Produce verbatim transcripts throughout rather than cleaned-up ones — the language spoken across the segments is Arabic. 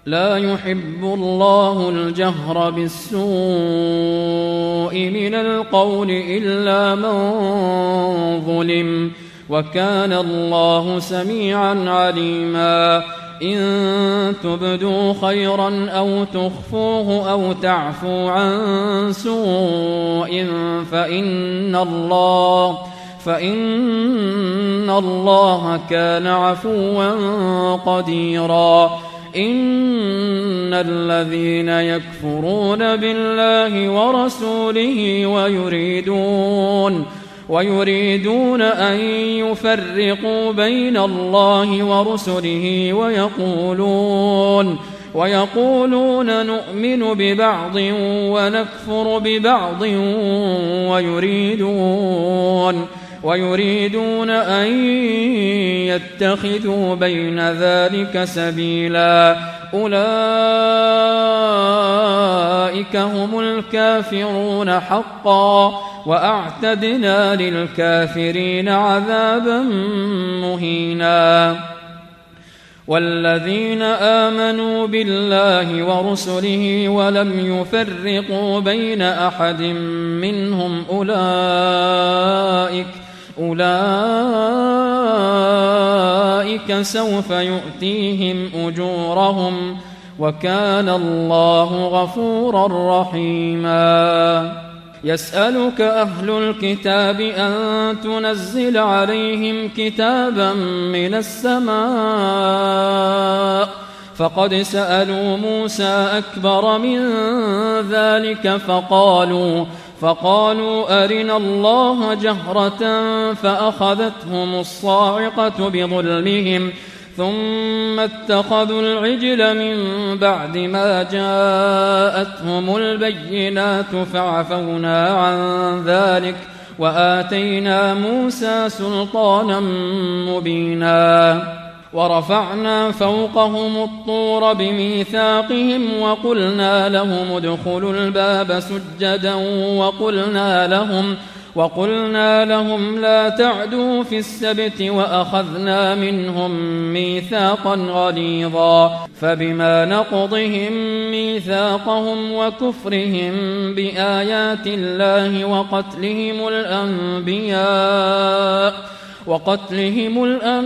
لا يحب الله الجهر بالسوء من القول إلا من ظلم، وكان الله سميعا عليما. إن تبدوا خيرا أو تخفوه أو تعفو عن سوء فإن الله فإن الله كان عفوا قديرا. إن الذين يكفرون بالله ورسوله ويريدون ويريدون أن يفرقوا بين الله ورسله ويقولون ويقولون نؤمن ببعض ونكفر ببعض ويريدون ويريدون أن يتخذوا بين ذلك سبيلا. أولئك هم الكافرون حقا، وأعتدنا للكافرين عذابا مهينا. والذين آمنوا بالله ورسله ولم يفرقوا بين أحد منهم أولئك أولئك سوف يؤتيهم أجورهم، وكان الله غفورا رحيما. يسألك أهل الكتاب أن تنزل عليهم كتابا من السماء، فقد سألوا موسى أكبر من ذلك فقالوا فقالوا أرنا الله جهرة فأخذتهم الصاعقة بظلمهم ثم اتخذوا العجل من بعد ما جاءتهم البينات فعفونا عن ذلك وآتينا موسى سلطانا مبينا. ورفعنا فوقهم الطور بميثاقهم وقلنا لهم ادخلوا الباب سجدا وقلنا لهم وقلنا لهم لا تعدوا في السبت وأخذنا منهم ميثاقا غليظا. فبما نقضهم ميثاقهم وكفرهم بآيات الله وقتلهم الأنبياء وقتلهم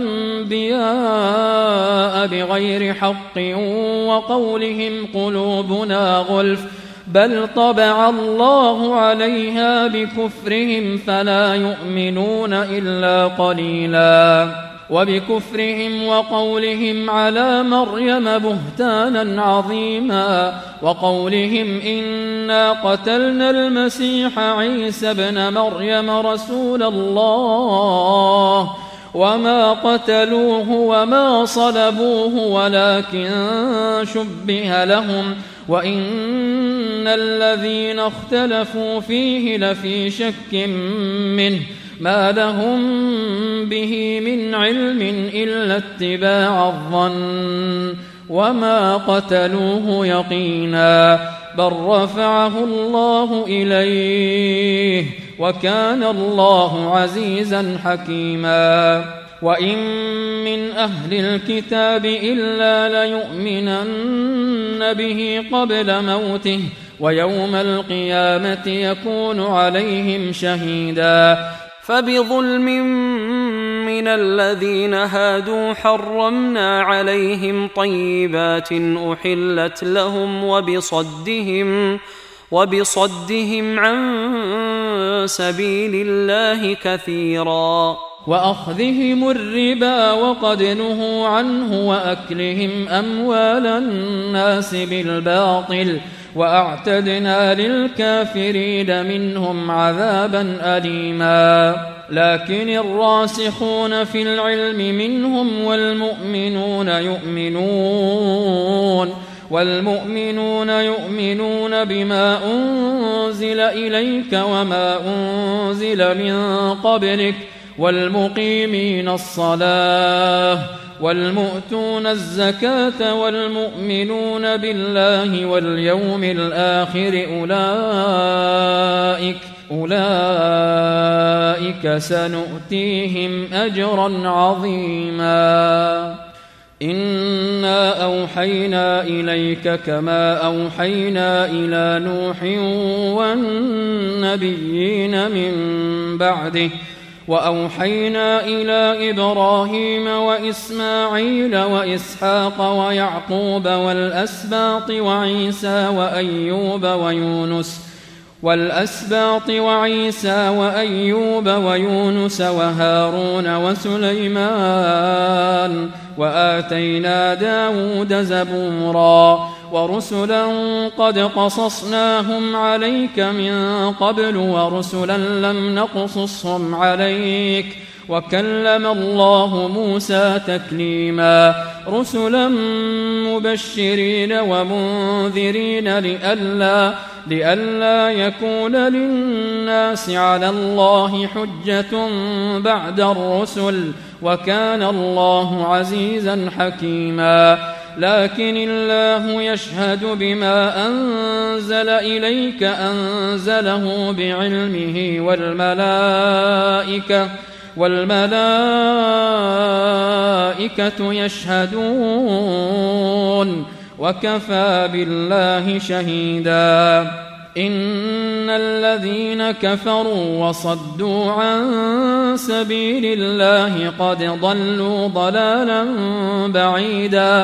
الأنبياء بغير حق وقولهم قلوبنا غلف بل طبع الله عليها بكفرهم فلا يؤمنون إلا قليلا. وبكفرهم وقولهم على مريم بهتانا عظيما وقولهم إنا قتلنا المسيح عيسى ابن مريم رسول الله وما قتلوه وما صلبوه ولكن شبه لهم وإن الذين اختلفوا فيه لفي شك منه ما لهم به من علم إلا اتباع الظن وما قتلوه يقينا بل رفعه الله إليه وكان الله عزيزا حكيما. وإن من أهل الكتاب إلا ليؤمنن به قبل موته ويوم القيامة يكون عليهم شهيدا. فبظلم من الذين هادوا حرمنا عليهم طيبات أحلت لهم وبصدهم وبصدهم عن سبيل الله كثيرا. وأخذهم الربا وقد نهوا عنه وأكلهم أموال الناس بالباطل وأعتدنا للكافرين منهم عذابا أليما. لكن الراسخون في العلم منهم والمؤمنون يؤمنون والمؤمنون يؤمنون بما أنزل إليك وما أنزل من قبلك والمقيمين الصلاة والمؤتون الزكاة والمؤمنون بالله واليوم الآخر أولئك أولئك سنؤتيهم أجرا عظيما. إنا أوحينا إليك كما أوحينا إلى نوح والنبيين من بعده وأوحينا إلى إبراهيم وإسماعيل وإسحاق ويعقوب والأسباط وعيسى وأيوب ويونس والأسباط وعيسى وأيوب ويونس وهارون وسليمان وآتينا داود زبورا ورسلا قد قصصناهم عليك من قبل ورسلا لم نقصصهم عليك وكلم الله موسى تكليما رسلا مبشرين ومنذرين لئلا لئلا يكون للناس على الله حجة بعد الرسل وكان الله عزيزا حكيما لكن الله يشهد بما أنزل إليك أنزله بعلمه والملائكة والملائكة يشهدون وكفى بالله شهيدا إن الذين كفروا وصدوا عن سبيل الله قد ضلوا ضلالا بعيدا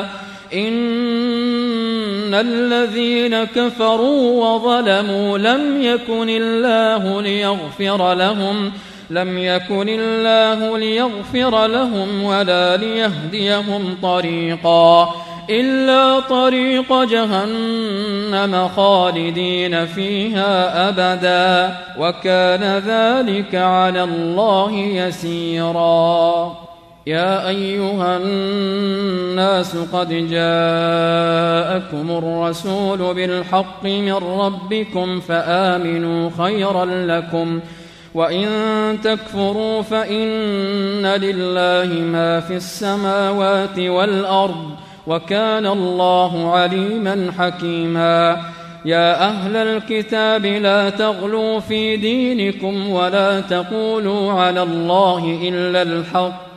إن الذين كفروا وظلموا لم يكن الله ليغفر لهم لم يكن الله ليغفر لهم ولا ليهديهم طريقا إلا طريق جهنم خالدين فيها أبدا وكان ذلك على الله يسيرا يا أيها الناس قد جاءكم الرسول بالحق من ربكم فآمنوا خيرا لكم وإن تكفروا فإن لله ما في السماوات والأرض وكان الله عليما حكيما يا أهل الكتاب لا تغلوا في دينكم ولا تقولوا على الله إلا الحق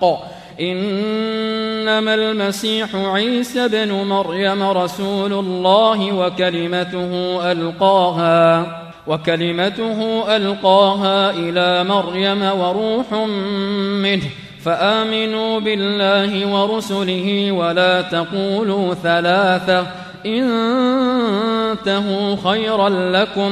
إنما المسيح عيسى بن مريم رسول الله وكلمته ألقاها وكلمته ألقاها إلى مريم وروح منه فآمنوا بالله ورسله ولا تقولوا ثلاثة انتهوا خيرا لكم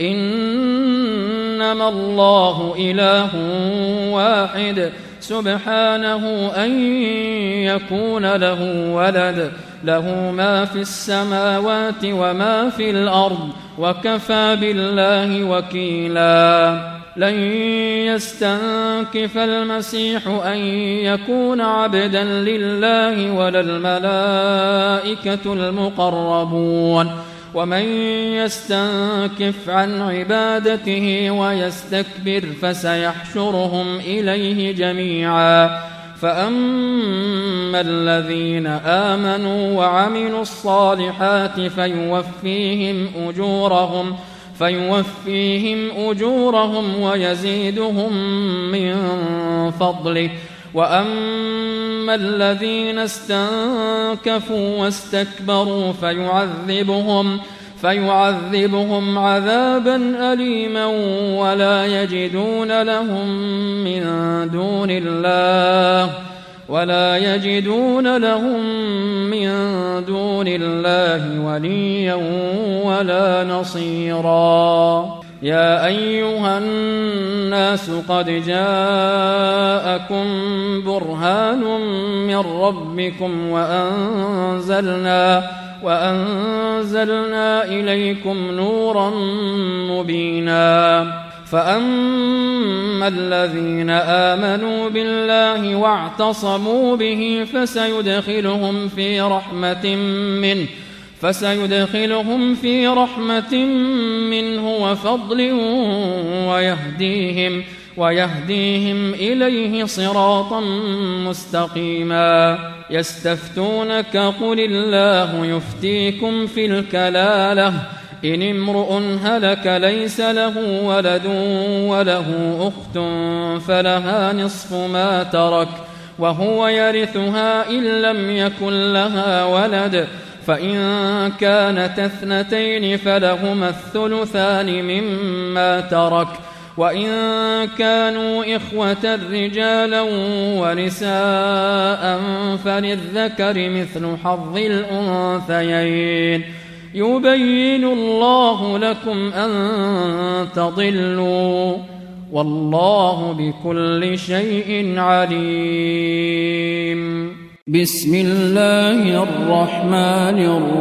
إنما الله إله واحد سبحانه أن يكون له ولد له ما في السماوات وما في الأرض وكفى بالله وكيلا لن يستنكف المسيح أن يكون عبدا لله ولا الملائكة المقربون ومن يستنكف عن عبادته ويستكبر فسيحشرهم إليه جميعا فأما الذين آمنوا وعملوا الصالحات فيوفيهم أجورهم فيوفيهم أجورهم ويزيدهم من فضله وأما الذين استنكفوا واستكبروا فيعذبهم فيعذبهم عذابا أليما ولا يجدون لهم من دون الله ولا يجدون لهم من دون الله وليا ولا نصيرا يا أيها الناس قد جاءكم برهان من ربكم وأنزلنا وأنزلنا إليكم نورا مبينا فأما الذين آمنوا بالله واعتصموا به فسيدخلهم في رحمة منه فسيدخلهم في رحمة منه وفضل ويهديهم ويهديهم إليه صراطا مستقيما يستفتونك قل الله يفتيكم في الكلالة إن امرؤ هلك ليس له ولد وله أخت فلها نصف ما ترك وهو يرثها إن لم يكن لها ولد، فإن كانت اثنتين فلهما الثلثان مما ترك، وإن كانوا إخوة رجالا ونساء فللذكر مثل حظ الأنثيين، يبين الله لكم أن تضلوا، والله بكل شيء عليم. بسم الله الرحمن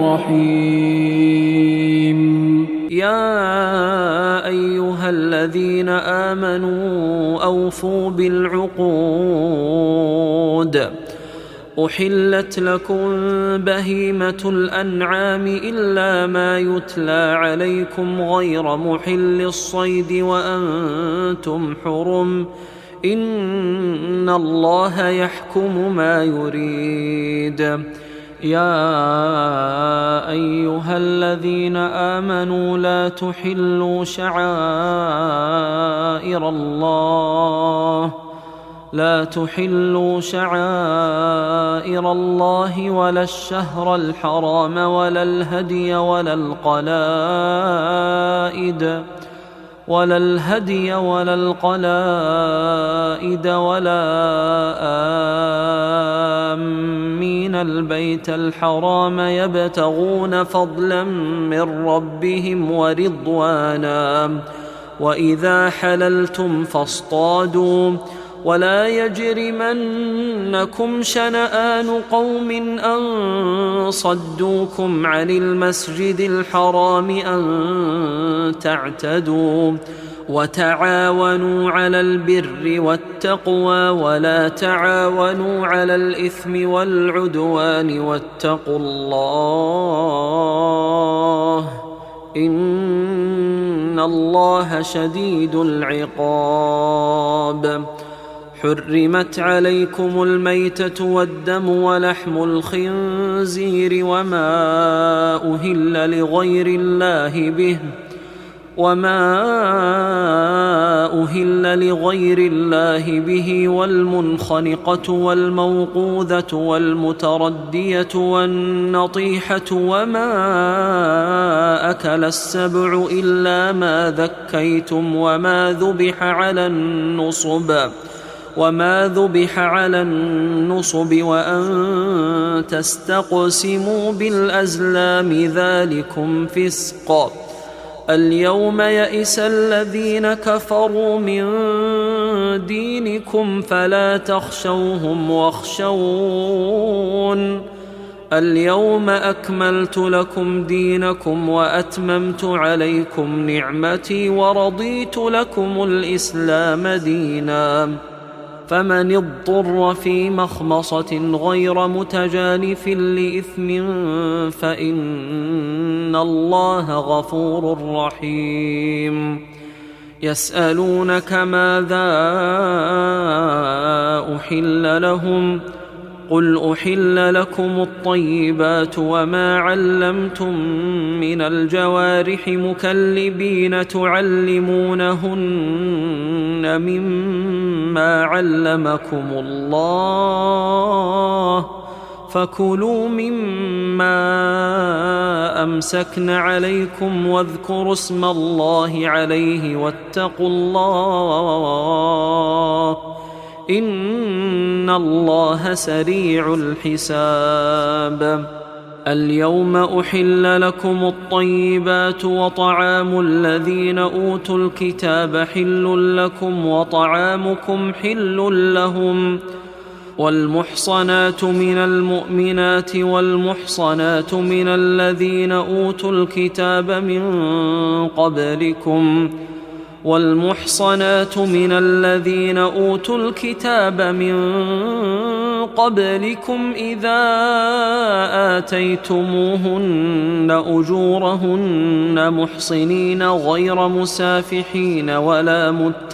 الرحيم. يا أيها الذين آمنوا أوفوا بالعقود، أحلت لكم بهيمة الأنعام إلا ما يتلى عليكم غير محل الصيد وأنتم حرم، إن الله يحكم ما يريد. يا أيها الذين آمنوا لا تحلوا شعائر الله لا تحلوا شعائر الله ولا الشهر الحرام ولا الهدي ولا القلائد ولا الهدي ولا القلائد ولا آمين البيت الحرام يبتغون فضلا من ربهم ورضوانا، وإذا حللتم فاصطادوا، ولا يجرمنكم شنآن قوم أن صدوكم عن المسجد الحرام أن تعتدوا، وتعاونوا على البر والتقوى ولا تعاونوا على الإثم والعدوان، واتقوا الله إن الله شديد العقاب. حرمت عليكم الميتة والدم ولحم الخنزير وما أهل لغير الله به وما أهل لغير الله به والمنخنقة والموقوذة والمتردية والنطيحة وما أكل السبع إلا ما ذكيتم وما ذبح على النصب وما ذبح على النصب وأن تستقسموا بالأزلام، ذلكم فسق. اليوم يئس الذين كفروا من دينكم فلا تخشوهم واخشون، اليوم أكملت لكم دينكم وأتممت عليكم نعمتي ورضيت لكم الإسلام دينا، فمن اضطر في مخمصة غير متجانف لإثم فإن الله غفور رحيم. يسألونك ماذا أحل لهم، قل أحل لكم الطيبات وما علمتم من الجوارح مكلبين تعلمونهن مما علمكم الله، فكلوا مما أمسكن عليكم واذكروا اسم الله عليه واتقوا الله إن الله سريع الحساب. اليوم أحل لكم الطيبات وطعام الذين أوتوا الكتاب حل لكم وطعامكم حل لهم، والمحصنات من المؤمنات والمحصنات من الذين أوتوا الكتاب من قبلكم والمحصنات من الذين أوتوا الكتاب من قبلكم إذا آتيتموهن أجورهن محصنين غير مسافحين ولا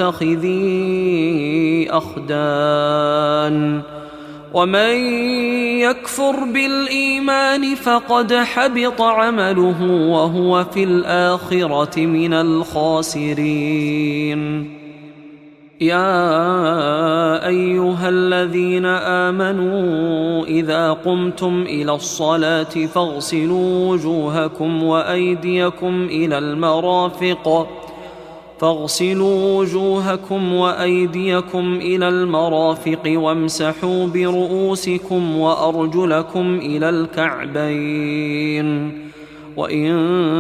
متخذي أخدان، ومن يكفر بالإيمان فقد حبط عمله وهو في الآخرة من الخاسرين. يا أيها الذين آمنوا إذا قمتم إلى الصلاة فاغسلوا وجوهكم وأيديكم إلى المرافق فاغسلوا وجوهكم وأيديكم إلى المرافق وامسحوا برؤوسكم وأرجلكم إلى الكعبين وإن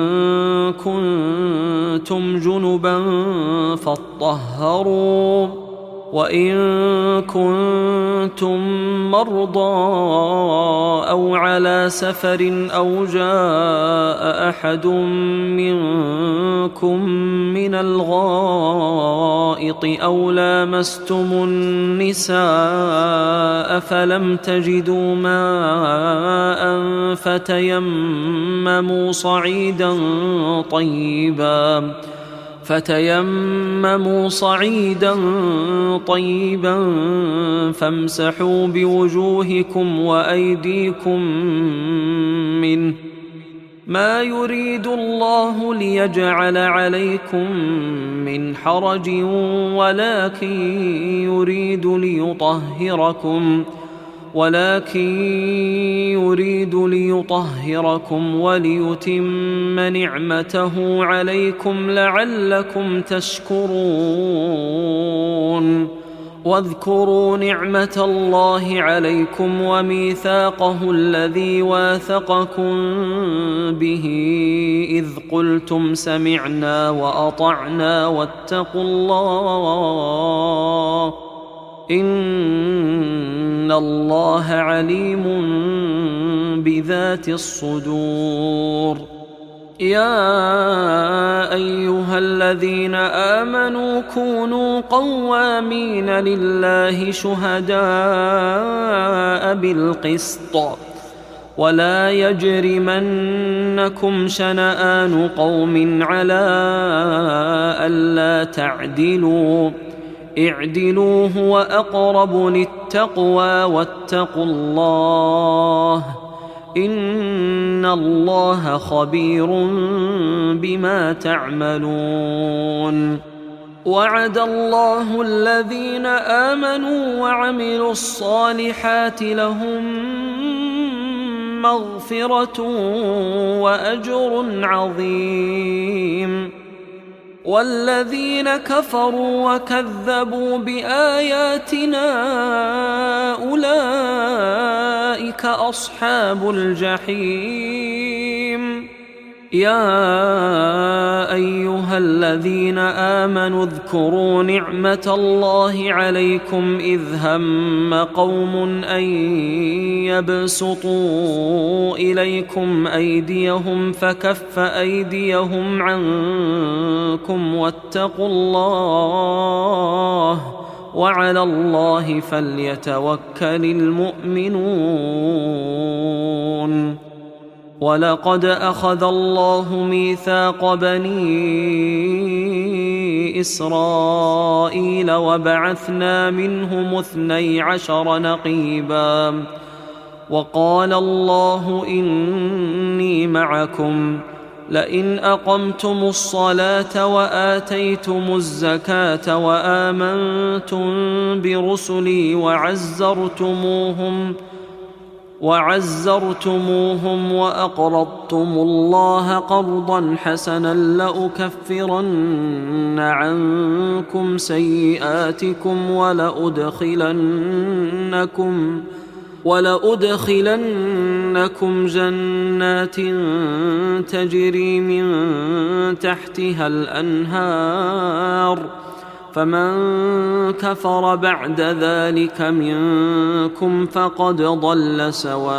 كنتم جنبا فاطهروا وإن كنتم مرضى أو على سفر أو جاء أحد منكم من الغائط أو لامستم النساء فلم تجدوا ماء فتيمموا صعيدا طيبا فتيمموا صعيدا طيبا فامسحوا بوجوهكم وأيديكم منه ما يريد الله ليجعل عليكم من حرج ولكن يريد ليطهركم ولكن يريد ليطهركم وليتم نعمته عليكم لعلكم تشكرون واذكروا نعمة الله عليكم وميثاقه الذي واثقكم به إذ قلتم سمعنا وأطعنا واتقوا الله إن الله عليم بذات الصدور يا أيها الذين آمنوا كونوا قوامين لله شهداء بالقسط ولا يجرمنكم شنآن قوم على ألا تعدلوا اعدلوا هو أقرب للتقوى واتقوا الله إن الله خبير بما تعملون وعد الله الذين آمنوا وعملوا الصالحات لهم مغفرة وأجر عظيم والذين كفروا وكذبوا بآياتنا أولئك أصحاب الجحيم يا أيها الذين آمنوا اذكروا نعمة الله عليكم إذ هم قوم أن يبسطوا إليكم أيديهم فكف أيديهم عنكم واتقوا الله وعلى الله فليتوكل المؤمنون ولقد أخذ الله ميثاق بني إسرائيل وبعثنا منهم اثني عشر نقيبا وقال الله إني معكم لئن أقمتم الصلاة وآتيتم الزكاة وآمنتم برسلي وعزرتموهم وعزرتموهم وأقرضتم الله قرضا حسنا لأكفرن عنكم سيئاتكم ولأدخلنكم ولأدخلنكم جنات تجري من تحتها الأنهار فمن كفر بعد ذلك منكم فقد ضل سواء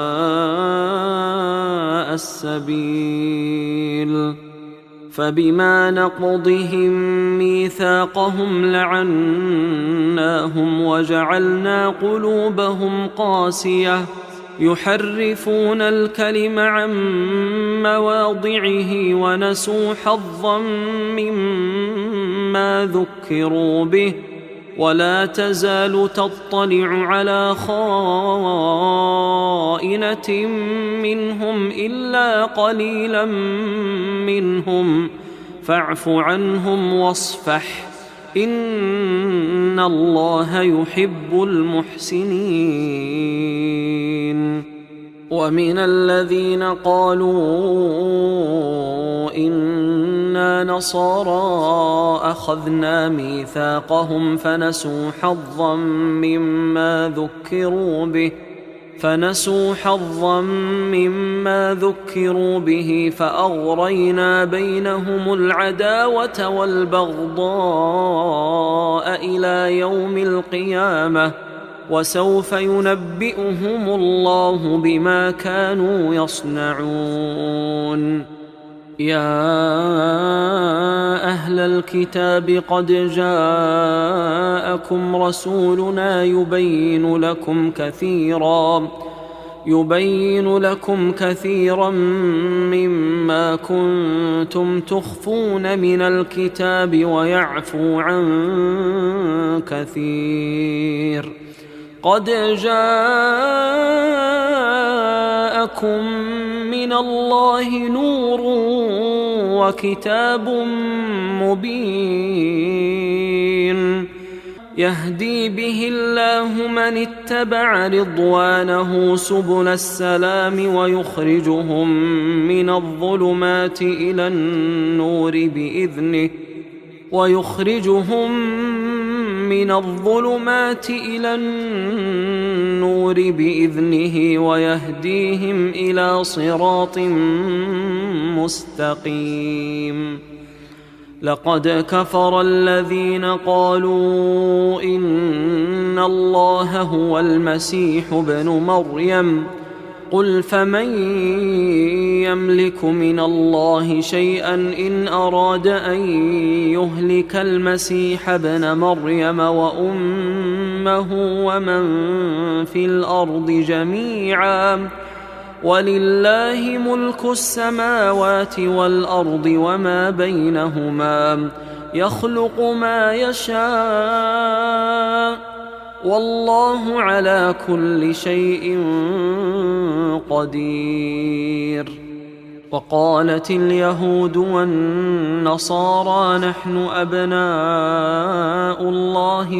السبيل فبما نقضهم ميثاقهم لعناهم وجعلنا قلوبهم قاسية يحرفون الكلم عن مواضعه ونسوا حظا مما ذكروا به ولا تزال تطلع على خائنة منهم إلا قليلا منهم فاعف عنهم واصفح إن الله يحب المحسنين. ومن الذين قالوا إنا نصارى أخذنا ميثاقهم فنسوا حظا مما ذكروا به فنسوا حظا مما ذكروا به فأغرينا بينهم العداوة والبغضاء إلى يوم القيامة وسوف ينبئهم الله بما كانوا يصنعون. يا أهل الكتاب قد جاءكم رسولنا يبين لكم كثيرا يبين لكم كثيرا مما كنتم تخفون من الكتاب ويعفو عن كثير. قد جاءكم من الله نور وكتاب مبين يهدي به الله من اتبع رضوانه سبل السلام ويخرجهم من الظلمات إلى النور بإذنه ويخرجهم من الظلمات إلى النور بإذنه ويهديهم إلى صراط مستقيم. لقد كفر الذين قالوا إن الله هو المسيح ابن مريم قل فمن يملك من الله شيئا إن أراد أن يهلك المسيح ابن مريم وأمه ومن في الأرض جميعا ولله ملك السماوات والأرض وما بينهما يخلق ما يشاء والله على كل شيء قدير. وقالت اليهود والنصارى نحن أبناء الله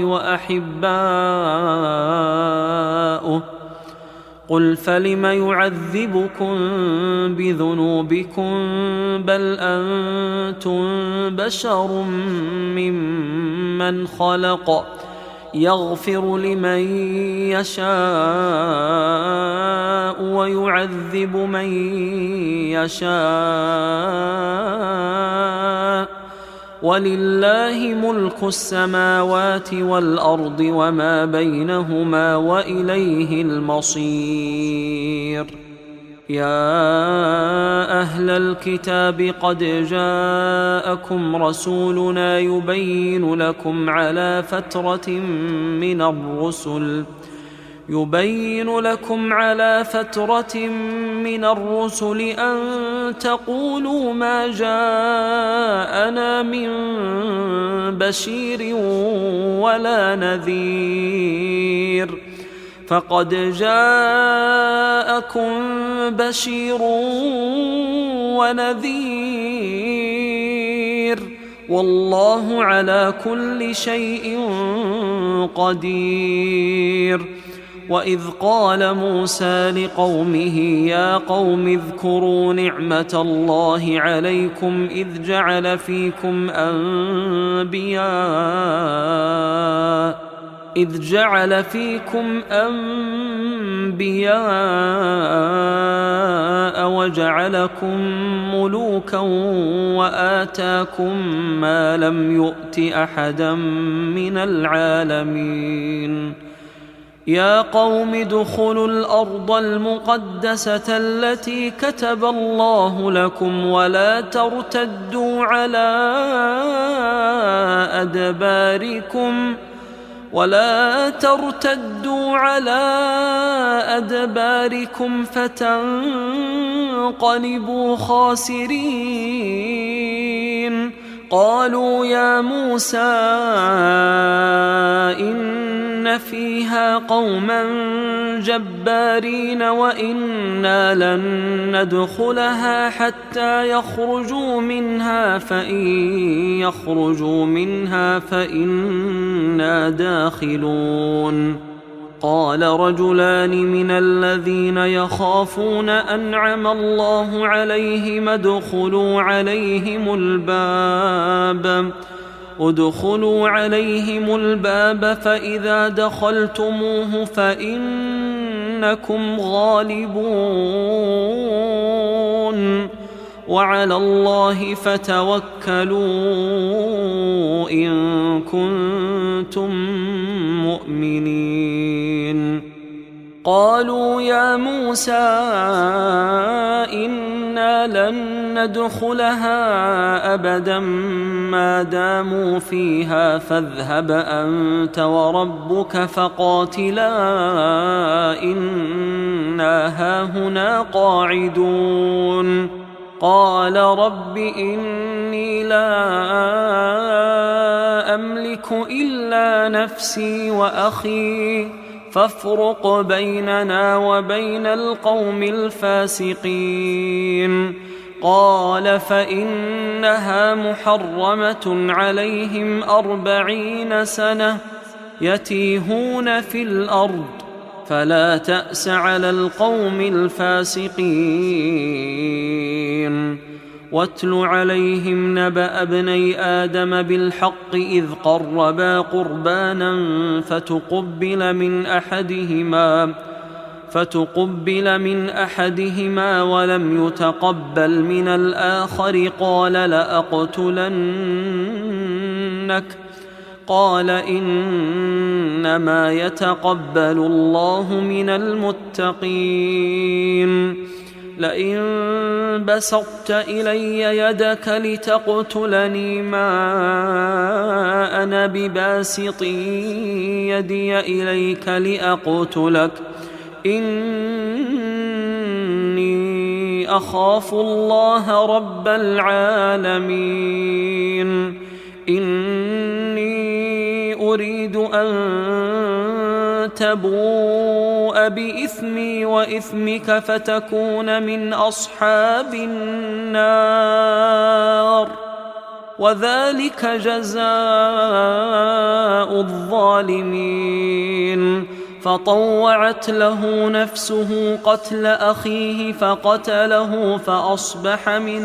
وأحباؤه قل فلم يعذبكم بذنوبكم بل أنتم بشر ممن خلق يغفر لمن يشاء ويعذب من يشاء ولله ملك السماوات والأرض وما بينهما وإليه المصير. يا أهل الكتاب قد جاءكم رسولنا يبين لكم على فترة من الرسل يبين لكم على فترة من الرسل أن تقولوا ما جاءنا من بشير ولا نذير فقد جاءكم بشير ونذير والله على كل شيء قدير. وإذ قال موسى لقومه يا قوم اذكروا نعمة الله عليكم إذ جعل فيكم أنبياء إذ جعل فيكم أنبياء وجعلكم ملوكا وآتاكم ما لم يؤت أحدا من العالمين. يا قوم ادخلوا الأرض المقدسة التي كتب الله لكم ولا ترتدوا على أدباركم ولا ترتدوا على أدباركم فتنقلبوا خاسرين. قالوا يا موسى إن إن فيها قوما جبارين وإنا لن ندخلها حتى يخرجوا منها فإن يخرجوا منها فإنا داخلون. قال رجلان من الذين يخافون أنعم الله عليهم ادخلوا عليهم الباب ادخلوا عليهم الباب فإذا دخلتموه فإنكم غالبون وعلى الله فتوكلوا إن كنتم مؤمنين. قالوا يا موسى إنا لن ندخلها أبدا ما داموا فيها فاذهب أنت وربك فقاتلا إنا هاهنا قاعدون. قال رب إني لا أملك إلا نفسي وأخي فافرق بيننا وبين القوم الفاسقين. قال فإنها محرمة عليهم أربعين سنة يتيهون في الأرض فلا تأس على القوم الفاسقين. واتل عليهم نبأ ابني آدم بالحق إذ قربا قربانا فتقبل من أحدهما فتقبل من أحدهما ولم يتقبل من الآخر قال لأقتلنك قال إنما يتقبل الله من المتقين. لئن بسطت إلي يدك لتقتلني ما أنا بباسط يدي إليك لأقتلك إني أخاف الله رب العالمين. إني أريد أن تبوء بإثمي وإثمك فتكون من أصحاب النار وذلك جزاء الظالمين. فطوعت له نفسه قتل أخيه فقتله فأصبح من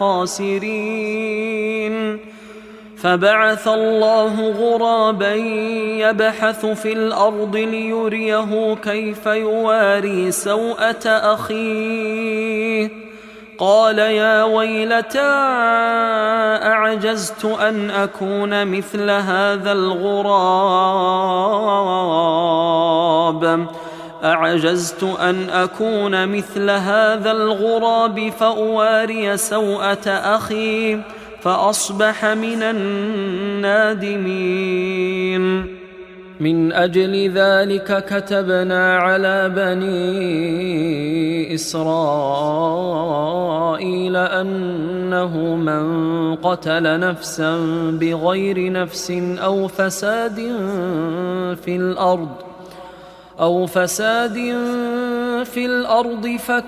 الخاسرين. فبعث الله غرابا يبحث في الأرض ليريه كيف يواري سوءة أخيه. قال يا ويلتى أعجزت أن أكون مثل هذا الغراب أعجزت أن أكون مثل هذا الغراب فأواري سوءة أخي فأصبح من النادمين. من أجل ذلك كتبنا على بني إسرائيل أنه من قتل نفسا بغير نفس أو فساد في الأرض أو فساد في الأرض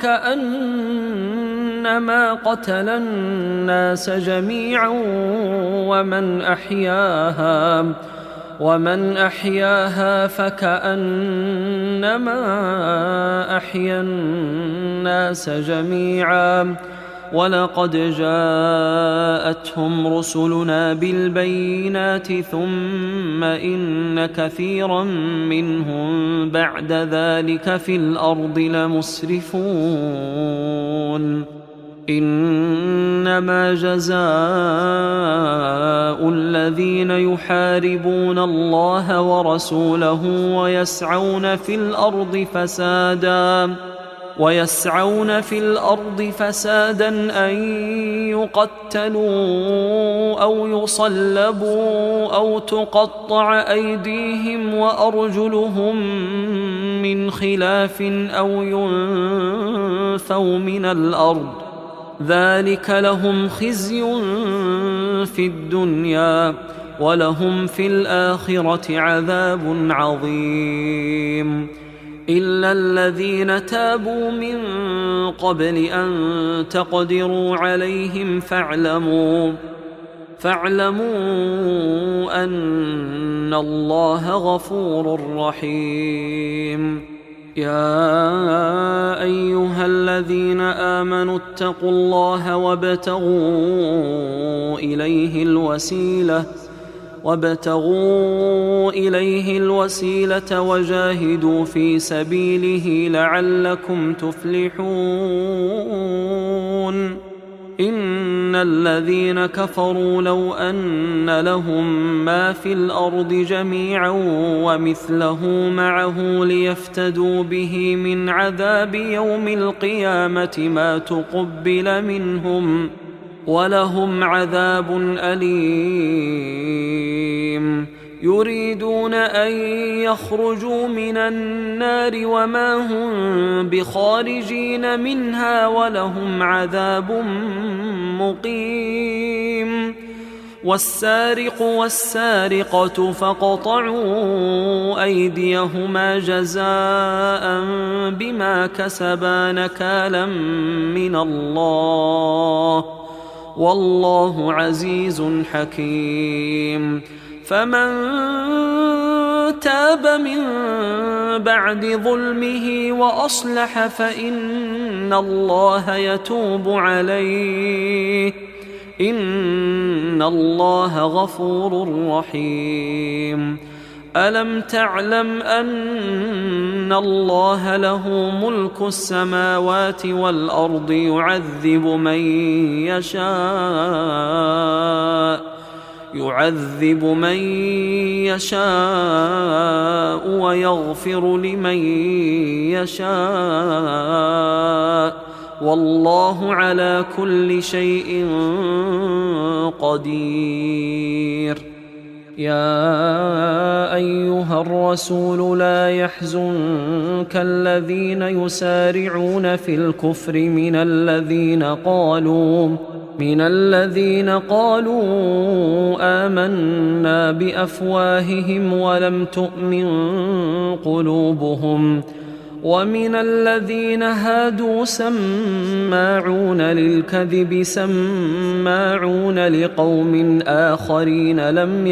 فكأنما قتل الناس جميعا ومن أحياها ومن أحياها فكأنما أحيا الناس جميعا. ولقد جاءتهم رسلنا بالبينات ثم إن كثيرا منهم بعد ذلك في الأرض لمسرفون. إنما جزاء الذين يحاربون الله ورسوله ويسعون في الأرض فسادا ويسعون في الأرض فسادا أن يقتلوا أو يصلبوا أو تقطع أيديهم وأرجلهم من خلاف أو ينفوا من الأرض ذلك لهم خزي في الدنيا ولهم في الآخرة عذاب عظيم. إلا الذين تابوا من قبل أن تقدروا عليهم فاعلموا فاعلموا أن الله غفور رحيم. يا أيها الذين آمنوا اتقوا الله وابتغوا إليه الوسيلة وابتغوا إليه الوسيلة وجاهدوا في سبيله لعلكم تفلحون. إن الذين كفروا لو أن لهم ما في الأرض جميعا ومثله معه ليفتدوا به من عذاب يوم القيامة ما تقبل منهم ولهم عذاب أليم. يريدون أن يخرجوا من النار وما هم بخارجين منها ولهم عذاب مقيم. والسارق والسارقة فاقطعوا أيديهما جزاء بما كسبا نكالا من الله والله عزيز حكيم. فمن تاب من بعد ظلمه وأصلح فإن الله يتوب عليه إن الله غفور رحيم. ألم تعلم أن الله له ملك السماوات والأرض يعذب من يشاء يعذب من يشاء ويغفر لمن يشاء والله على كل شيء قدير. يا أيها الرسول لا يحزنك الذين يسارعون في الكفر من الذين قالوا من الذين قالوا آمنا بأفواههم ولم تؤمن قلوبهم ومن الذين هادوا سماعون للكذب سماعون لقوم آخرين لم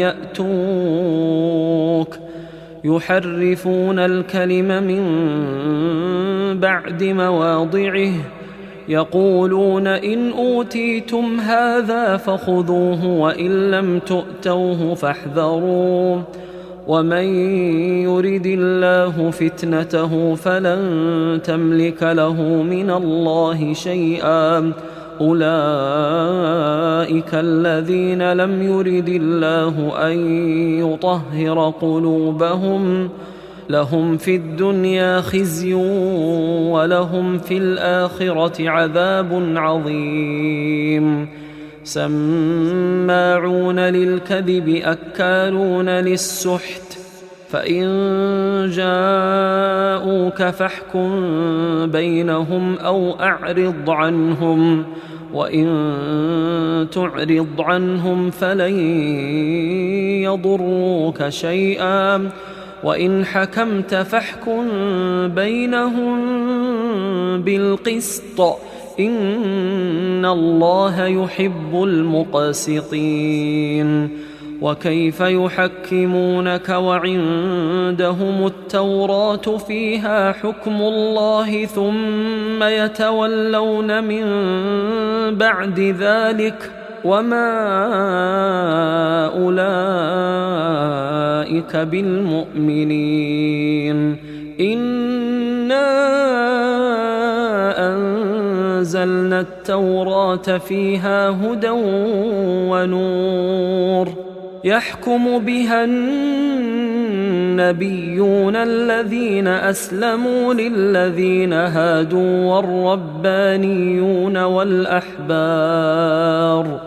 يأتوك يحرفون الكلم من بعد مواضعه يقولون إن أوتيتم هذا فخذوه وإن لم تؤتوه فاحذروا ومن يرد الله فتنته فلن تملك له من الله شيئا أولئك الذين لم يرد الله أن يطهر قلوبهم لهم في الدنيا خزي ولهم في الآخرة عذاب عظيم. سماعون للكذب أكالون للسحت فإن جاءوك فاحكم بينهم أو أعرض عنهم وإن تعرض عنهم فلن يضروك شيئا وإن حكمت فاحكم بينهم بالقسط إن الله يحب المقسطين. وكيف يحكمونك وعندهم التوراة فيها حكم الله ثم يتولون من بعد ذلك وما أولئك بالمؤمنين. إنا أنزلنا التوراة فيها هدى ونور يحكم بها النبيون الذين أسلموا للذين هادوا والربانيون والأحبار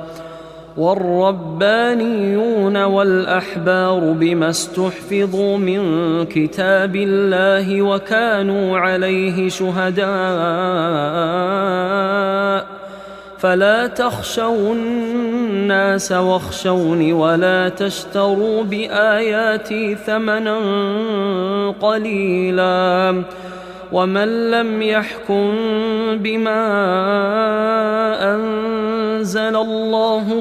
والربانيون والأحبار بما استحفظوا من كتاب الله وكانوا عليه شهداء فلا تخشوا الناس واخشوني ولا تشتروا بآياتي ثمنا قليلا ومن لم يحكم بما أنزل الله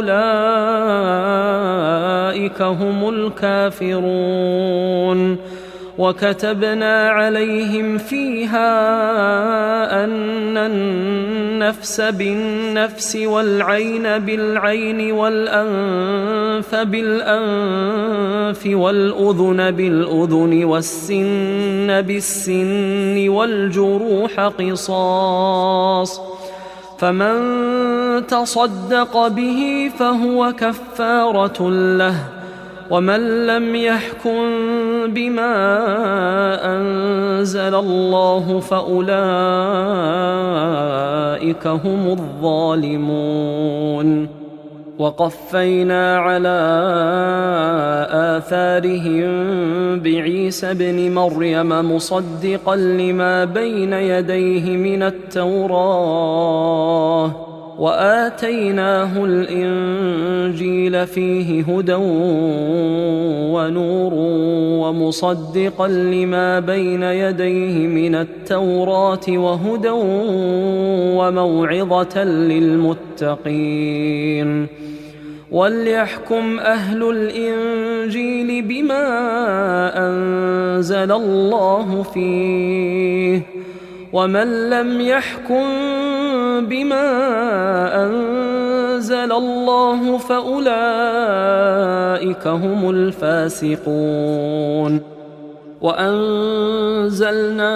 فأولئك هم الكافرون وكتبنا عليهم فيها أن النفس بالنفس والعين بالعين والأنف بالأنف والأذن بالأذن والسن بالسن والجروح قصاص فمن تصدق به فهو كفارة له ومن لم يحكم بما أنزل الله فأولئك هم الظالمون وقفينا على آثارهم بعيسى ابن مريم مصدقا لما بين يديه من التوراة وآتيناه الإنجيل فيه هدى ونور ومصدقا لما بين يديه من التوراة وهدى وموعظة للمتقين وليحكم أهل الإنجيل بما أنزل الله فيه ومن لم يحكم بما أنزل الله فأولئك هم الفاسقون وأنزلنا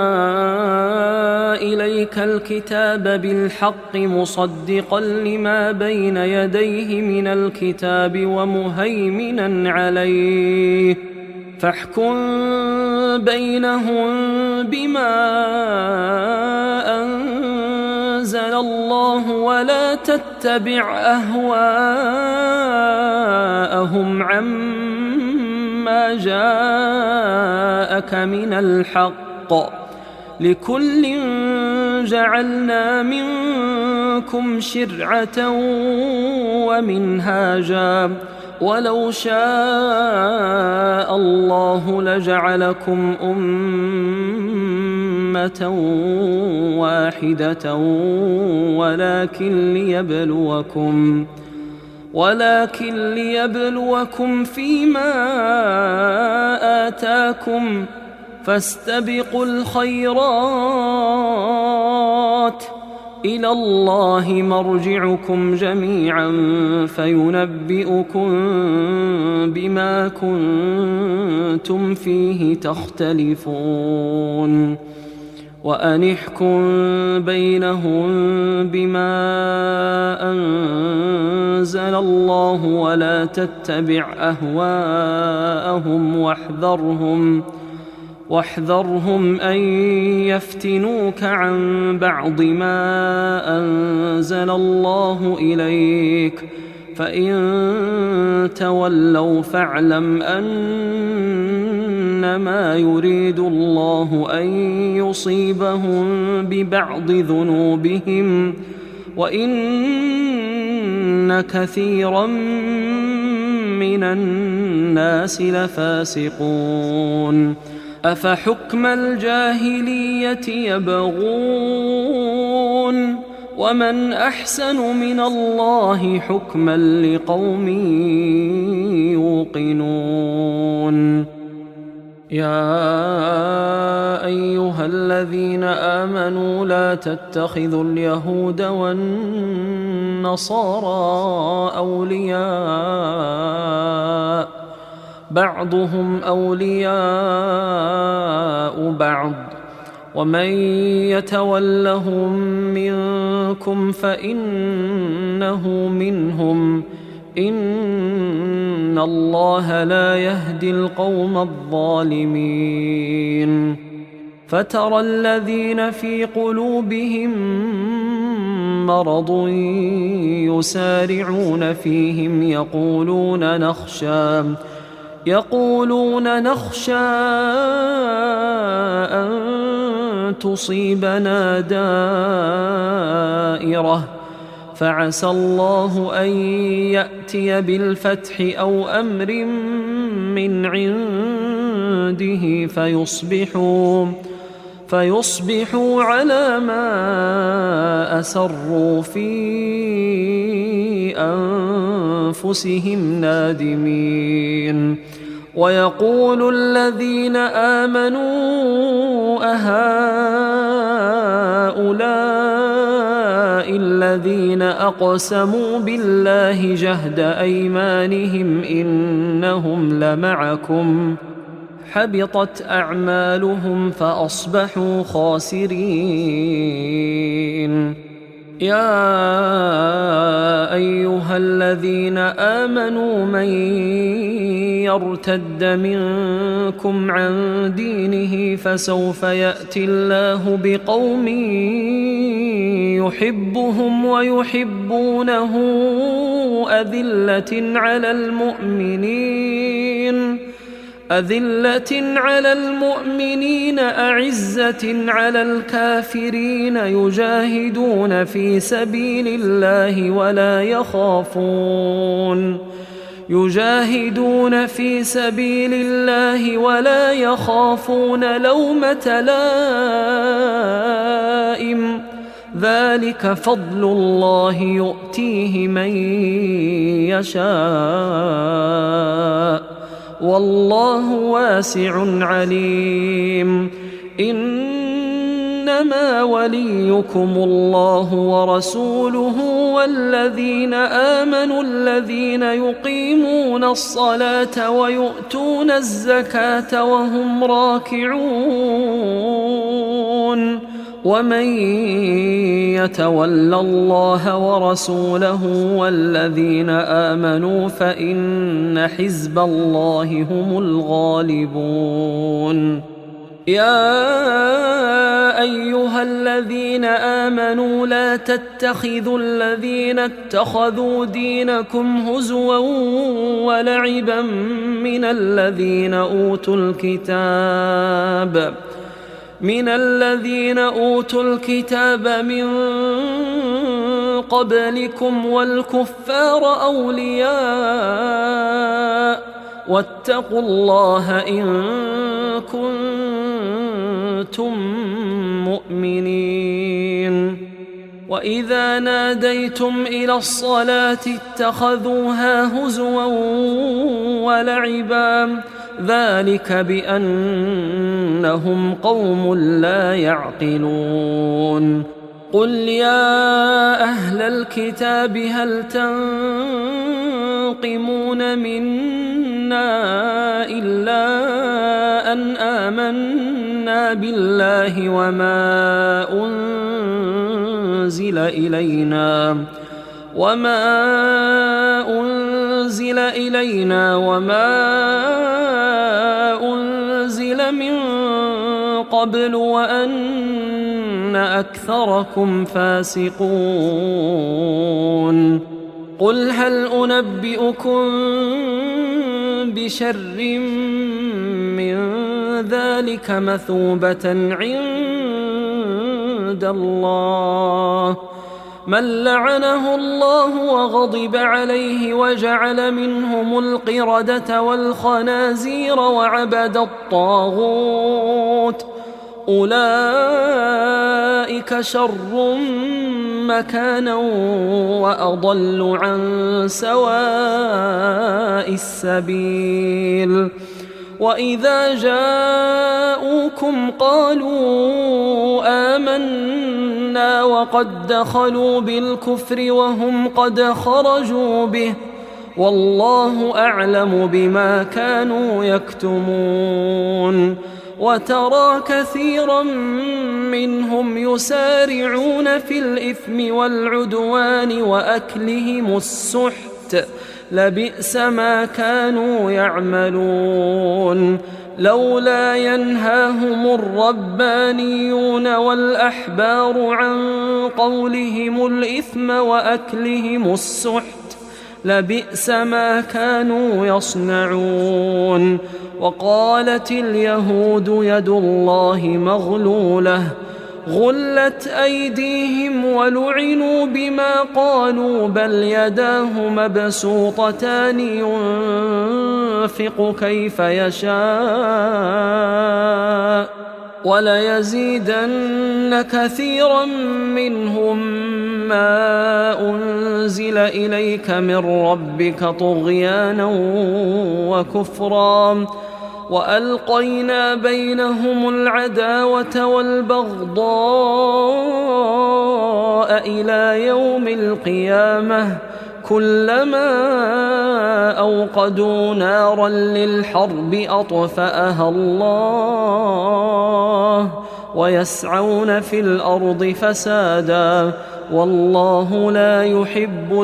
إليك الكتاب بالحق مصدقا لما بين يديه من الكتاب ومهيمنا عليه فاحكم بينهم بما أنزل الله ولا تتبع أهواءهم عما جاءك من الحق لكل جعلنا منكم شرعة ومنهاجا ولو شاء الله لجعلكم أمة واحدة ولكن ليبلوكم ولكن ليبلوكم فيما آتاكم فاستبقوا الخيرات إلى الله مرجعكم جميعا فينبئكم بما كنتم فيه تختلفون وأن احكم بينهم بما أنزل الله ولا تتبع أهواءهم واحذرهم واحذرهم أن يفتنوك عن بعض ما أنزل الله إليك فإن تولوا فاعلم أنما يريد الله أن يصيبهم ببعض ذنوبهم وإن كثيرا من الناس لفاسقون أفحكم الجاهلية يبغون ومن أحسن من الله حكما لقوم يوقنون يا أيها الذين آمنوا لا تتخذوا اليهود والنصارى أولياء بعضهم أولياء بعض ومن يتولهم منكم فإنه منهم إن الله لا يهدي القوم الظالمين فترى الذين في قلوبهم مرض يسارعون فيهم يقولون نخشى يقولون نخشى أن تصيبنا دائرة فعسى الله أن يأتي بالفتح أو أمر من عنده فيصبحوا فيصبحوا على ما أسروا في أنفسهم نادمين. ويقول الذين آمنوا أهؤلاء الذين أقسموا بالله جهد أيمانهم إنهم لمعكم حبطت أعمالهم فأصبحوا خاسرين. يا أيها الذين آمنوا من يرتد منكم عن دينه فسوف يأتي الله بقوم يحبهم ويحبونه أذلة على المؤمنين أذلة على المؤمنين أعزة على الكافرين يجاهدون في سبيل الله ولا يخافون يجاهدون في سبيل الله ولا يخافون لومة لائم ذلك فضل الله يؤتيه من يشاء والله واسع عليم. إنما وليكم الله ورسوله والذين آمنوا الذين يقيمون الصلاة ويؤتون الزكاة وهم راكعون ومن يتول الله ورسوله والذين آمنوا فإن حزب الله هم الغالبون. يا أيها الذين آمنوا لا تتخذوا الذين اتخذوا دينكم هزوا ولعبا من الذين أوتوا الكتاب من الذين أوتوا الكتاب من قبلكم والكفار أولياء واتقوا الله إن كنتم مؤمنين. وإذا ناديتم إلى الصلاة اتخذوها هزوا ولعبا ذلك بأنهم قوم لا يعقلون. قل يا أهل الكتاب هل تنقمون منا إلا أن آمنا بالله وما أنزل إلينا وما أنزل إلينا وما أنزل من قبل وأن أكثركم فاسقون. قل هل أنبئكم بشر من ذلك مثوبة عند الله من لعنه الله وغضب عليه وجعل منهم القردة والخنازير وعبد الطاغوت أولئك شر مكانا وأضل عن سواء السبيل. وإذا جاءوكم قالوا آمنا وقد دخلوا بالكفر وهم قد خرجوا به والله أعلم بما كانوا يكتمون. وترى كثيرا منهم يسارعون في الإثم والعدوان وأكلهم السحت لبئس ما كانوا يعملون. لولا ينهاهم الربانيون والأحبار عن قولهم الإثم وأكلهم السحت لبئس ما كانوا يصنعون. وقالت اليهود يد الله مغلولة غلت أيديهم ولعنوا بما قالوا بل يداه مبسوطتان ينفق كيف يشاء وليزيدن كثيرا منهم ما أنزل إليك من ربك طغيانا وكفرا وألقينا بينهم العداوة والبغضاء إلى يوم القيامة كلما أوقدوا نارا للحرب أطفأها الله ويسعون في الأرض فسادا والله لا يحب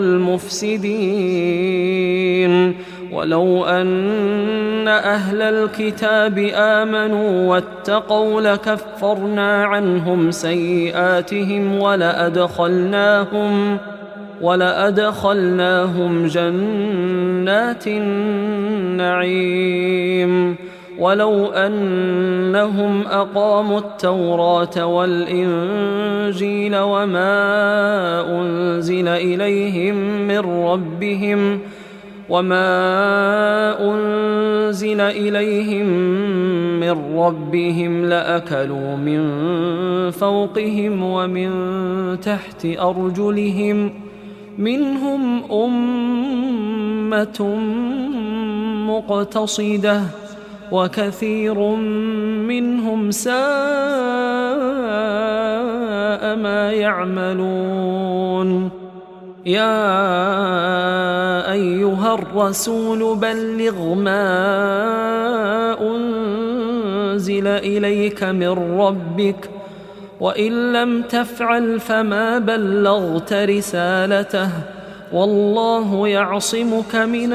المفسدين. ولو أن أهل الكتاب آمنوا واتقوا لكفرنا عنهم سيئاتهم ولأدخلناهم ولأدخلناهم جنات النعيم ولو أنهم أقاموا التوراة والإنجيل وما أنزل إليهم من ربهم وما أنزل إليهم من ربهم لأكلوا من فوقهم ومن تحت أرجلهم منهم أمة مقتصدة وكثير منهم ساء ما يعملون. يا أيها الرسول بلغ ما أنزل إليك من ربك وإن لم تفعل فما بلغت رسالته والله يعصمك من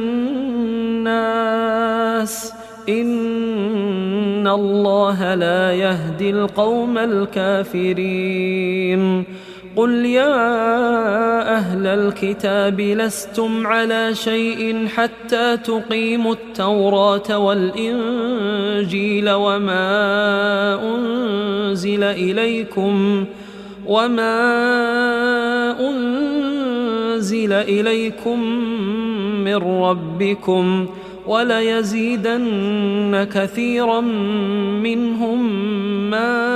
الناس إن الله لا يهدي القوم الكافرين. قل يا أهل الكتاب لستم على شيء حتى تقيموا التوراة والإنجيل وما أنزل إليكم وما أنزل إليكم من ربكم وليزيدن كثيرا منهم ما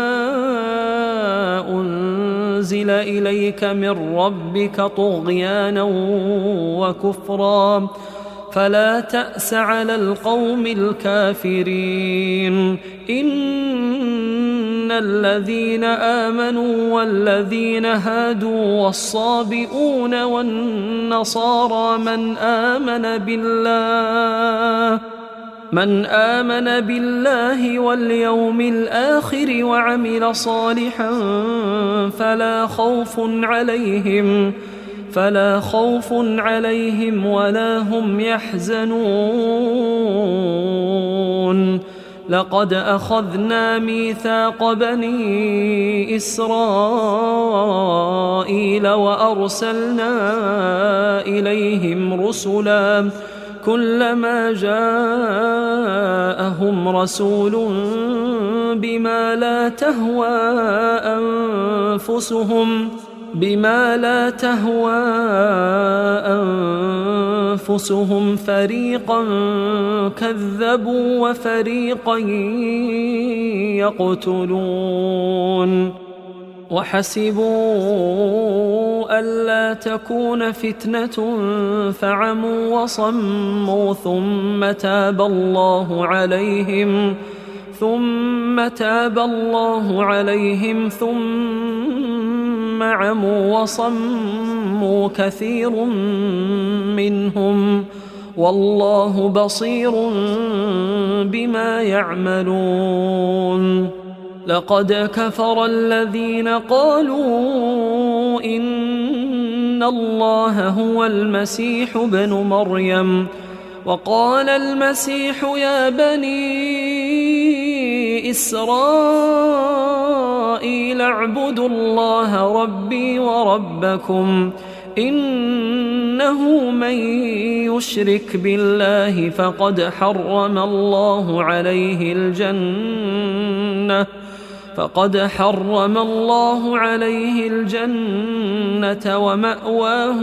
أنزل إليك من ربك طغيانا وكفرا فلا تأس على القوم الكافرين. إن الذين آمنوا والذين هادوا والصابئون والنصارى من آمن بالله من آمن بالله واليوم الآخر وعمل صالحا فلا خوف عليهم فلا خوف عليهم ولا هم يحزنون. لقد أخذنا ميثاق بني إسرائيل وأرسلنا إليهم رسلا كلما جاءهم رسول بما لا تهوى أنفسهم بما لا تهوى أنفسهم فريقا كذبوا وفريقا يقتلون. وحسبوا ألا تكون فتنة فعموا وصموا ثم تاب الله عليهم ثم تاب الله عليهم ثم عموا وصموا كثير منهم والله بصير بما يعملون. لقد كفر الذين قالوا إن الله هو المسيح ابن مريم وقال المسيح يا بني إسرائيل اعبدوا الله ربي وربكم إنه من يشرك بالله فقد حرم الله عليه الجنة فقد حرم الله عليه الجنة ومأواه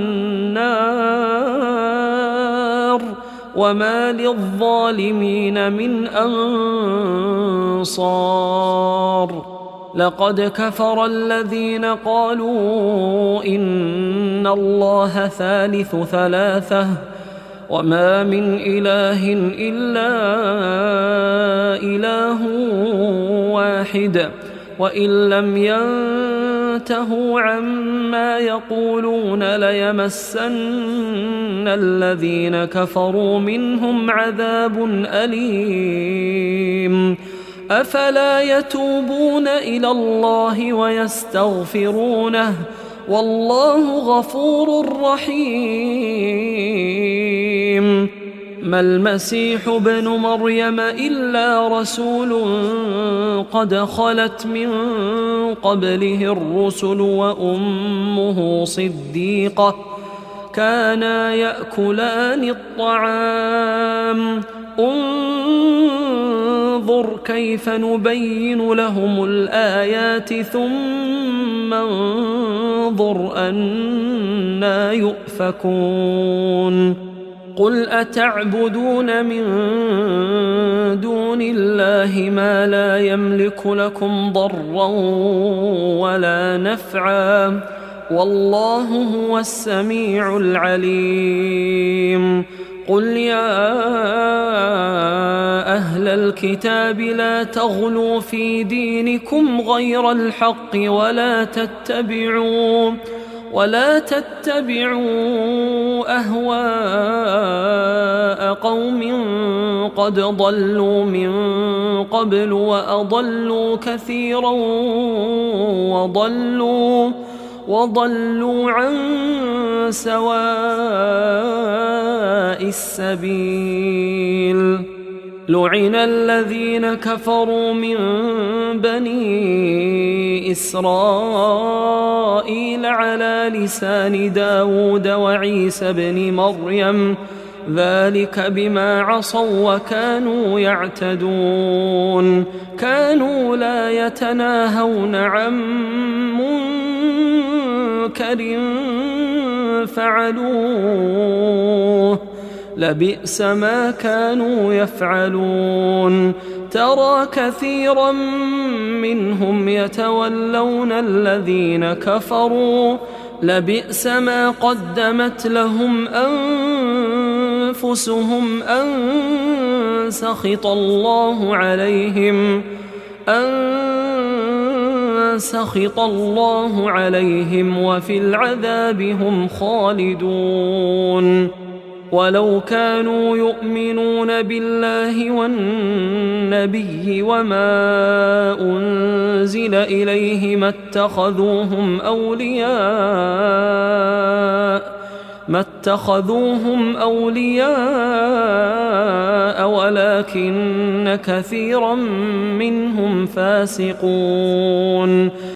النار وما للظالمين من أنصار. لقد كفر الذين قالوا إن الله ثالث ثلاثة وما من إله إلا إله واحد وإن لم ينتهوا عما يقولون ليمسن الذين كفروا منهم عذاب أليم. أفلا يتوبون إلى الله ويستغفرونه والله غفور رحيم. ما المسيح ابن مريم إلا رسول قد خلت من قبله الرسل وأمه صديقة كانا يأكلان الطعام انظر كيف نبين لهم الآيات ثم انظر أنى يؤفكون. قل أتعبدون من دون الله ما لا يملك لكم ضرا ولا نفعا والله هو السميع العليم. قل يا أهل الكتاب لا تغلوا في دينكم غير الحق ولا تتبعوا ولا تتبعوا أهواء قوم قد ضلوا من قبل وأضلوا كثيرا وضلوا وضلوا عن سواء السبيل. لعن الذين كفروا من بني إسرائيل على لسان داود وعيسى بن مريم ذلك بما عصوا وكانوا يعتدون. كانوا لا يتناهون عن منكر فعلوه لبئس ما كانوا يفعلون. ترى كثيرا منهم يتولون الذين كفروا لبئس ما قدمت لهم أنفسهم أن سخط الله عليهم أن سخط الله عليهم وفي العذاب هم خالدون. ولو كانوا يؤمنون بالله والنبي وما أنزل إليه ما اتخذوهم أولياء ما اتخذوهم أولياء ولكن كثيرا منهم فاسقون.